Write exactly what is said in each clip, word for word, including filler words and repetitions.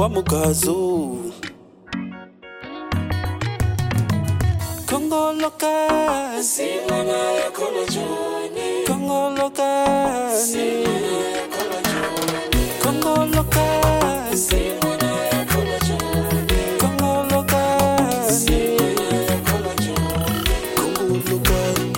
wa mugazo Kongoloka Simona ya kola joni Kongoloka Simona ya kola joni Kongoloka Simona ya kola joni Kongoloka Simona ya kola joni Kongoloka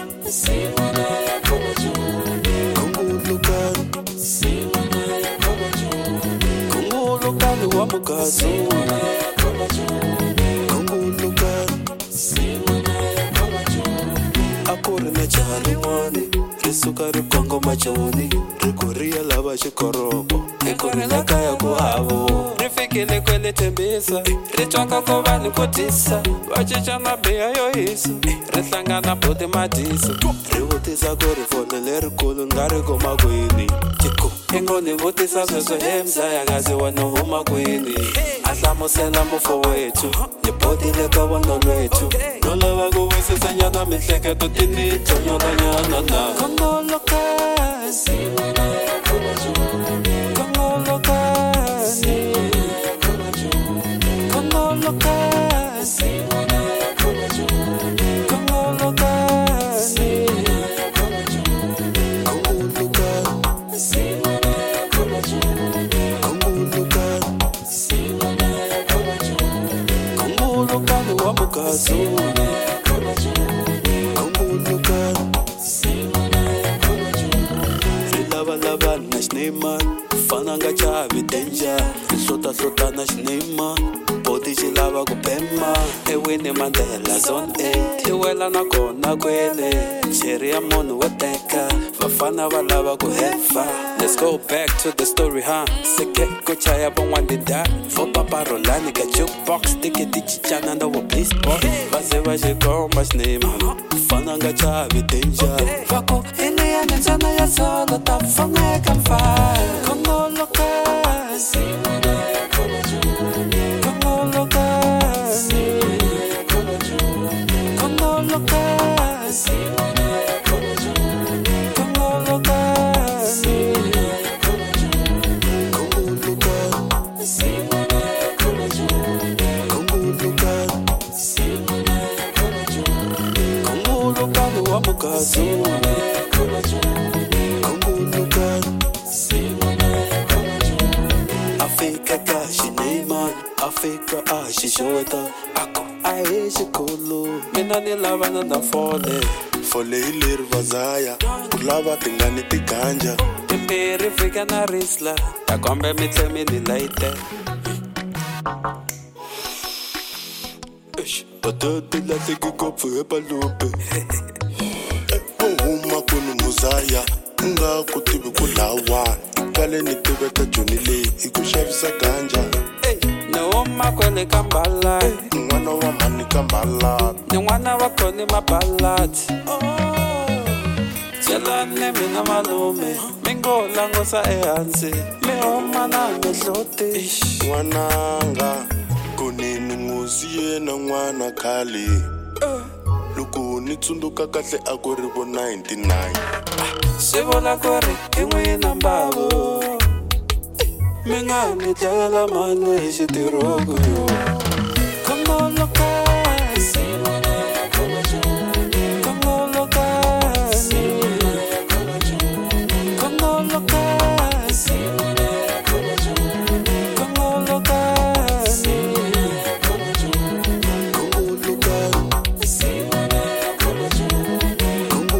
Simona ya kola joni Kongoloka Simona ya kola joni Kongoloka ni wa mugazo Simona ya kola joni Kongoloka Simona ya kola joni Akuri na chali mwani Risuka rikongo machoni Rikuria lava shikorobo Ikuri na kaya kuhavo Rifikile kwele tembisa Ritwaka kovani kutisa Wachicha na bea yo hisu Ritlangana pote madisu Rivutisa kuri folele rikulu ngari goma kwini Tiku Ingo ni vutisa kwezo hemza ya gazi wano huma kwini Aslamo sela mufo wetu Nipodile kawa nolwetu Nolava kuwisi sanyana mitleke tutini Tonyola nyana na Kongoloka Simona ya kola joni Kongoloka Simona ya kola joni Kongoloka Simona ya kola joni Kongoloka Simona ya kola joni Kongoloka Simona ya kola joni Kongoloka Simona ya kola joni Kongoloka ni wa mugazo Simona ya kola joni Kongoloka Simona ya kola joni Rilava lava na shnema Fana nga chavi danger Risota sota na shnema Bodi jilava kupema Ewini Mandela zone eight Iwela na kona kwele Sheri ya monu wateka Vafana valava kuhefa Let's go back to the story, huh? Seke kuchaya bongwandi da For papa rolani ka jukebox Tiki tichi chana ndo wa please boy Baze vaje gomba shnema Fana nga chavi danger Vako ene ya nenzana ya solo Tafone kamfa Kongoloka Simona ya kola joni Kongoloka Simona ya kola joni Kongoloka Simona ya kola joni Kongoloka Simona ya kola joni Kongoloka Simona ya kola joni Kongoloka Simona ya kola joni Kongoloka ni wa mugazo Simona ya kola joni Kongoloka Simona ya kola joni Afrika ka shinema Afrika a shishota Ako ae shikolo Mina ni lava na na fole Fole ilir vazaya Ulava tingani tiganja Pimpiri fika na risla Takombe mitlemi ni laite Ish Patati la tiki kopu hepa lupe Uhuma kunu muzaya Nga kutibi kulawa Ikale ni tibe ta junile Ikushavisa ganja Neuma kwele kambala Mwana wa mani kambala Ni mwana wako ni mabalat Chelane mina malume Mingola ngosa ehansi Mihoma na mihlote Mwananga Kunini nguziye na mwana kali Luku ni tsunduka kahle akurivo ninety-nine Sivola kori ingwina mbavo Minga ni tela mano ishitirogo yo Kongoloka